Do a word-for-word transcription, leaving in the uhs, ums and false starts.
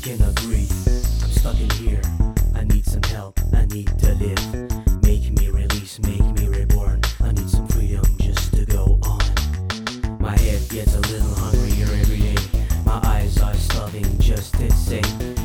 cannot breathe. I'm stuck in here. I need some help. I need to live. Make me release, make me reborn. I need some freedom just to go on. My head gets a little hungrier every day. My eyes are starving just the same.